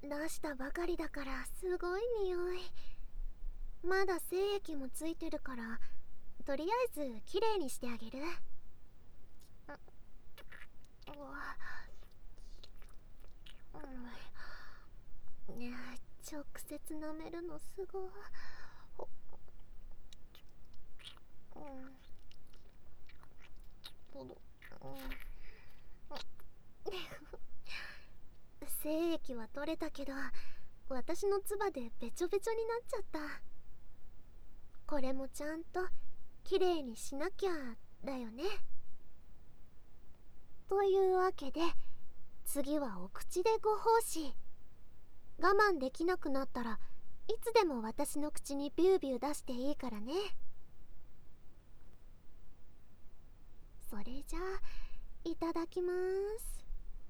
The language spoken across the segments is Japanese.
出したばかりだからすごい匂い。まだ精液もついてるから、とりあえずきれいにしてあげる。ねえ、直接舐めるのすごい。精液は取れたけど、私の唾でべちょべちょになっちゃった。これもちゃんときれいにしなきゃだよね。というわけで、次はお口でご奉仕。我慢できなくなったらいつでも私の口にビュービュー出していいからね。それじゃあいただきます。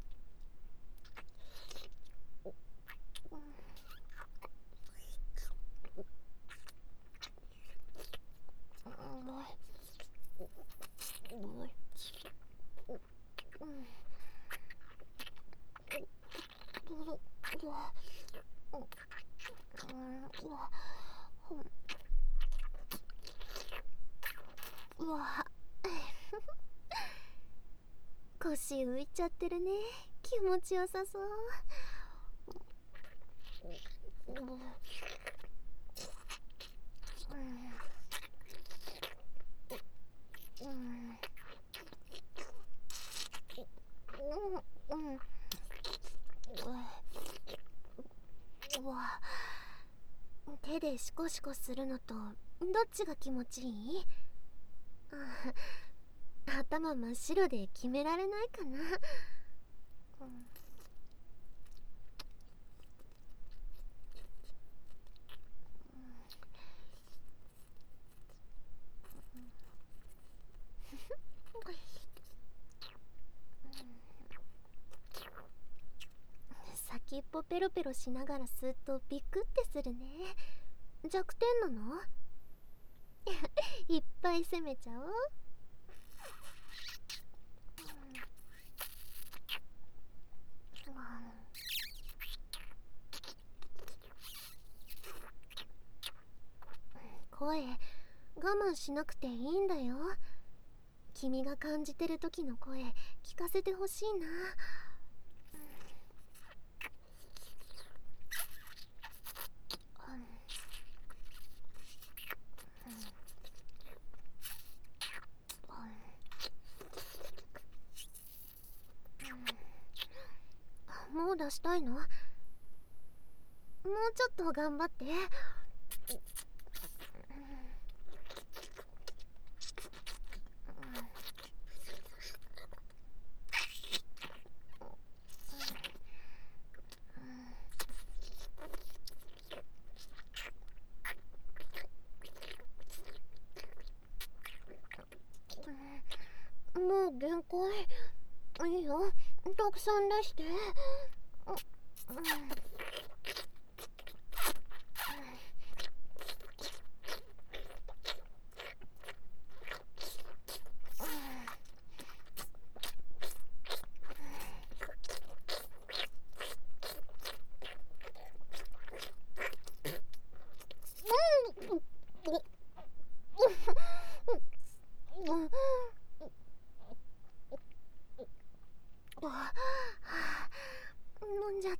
うわ、腰浮いちゃってるね。気持ちよさそう。うわ、手でシコシコするのとどっちが気持ちいい？頭真っ白で決められないかな。先っぽペロペロしながら吸うとビクってするね。弱点なの？いっぱい攻めちゃおう。声我慢しなくていいんだよ。君が感じてる時の声聞かせてほしいな。もう出したいの？もうちょっと頑張って。もう限界。いいよ、たくさん出して。飲んじゃった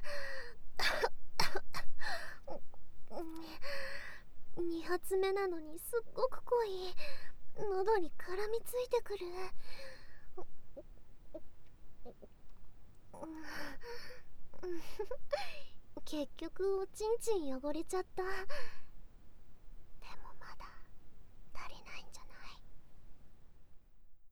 。2発目なのにすっごく濃い。喉に絡みついてくる。結局おちんちん汚れちゃった。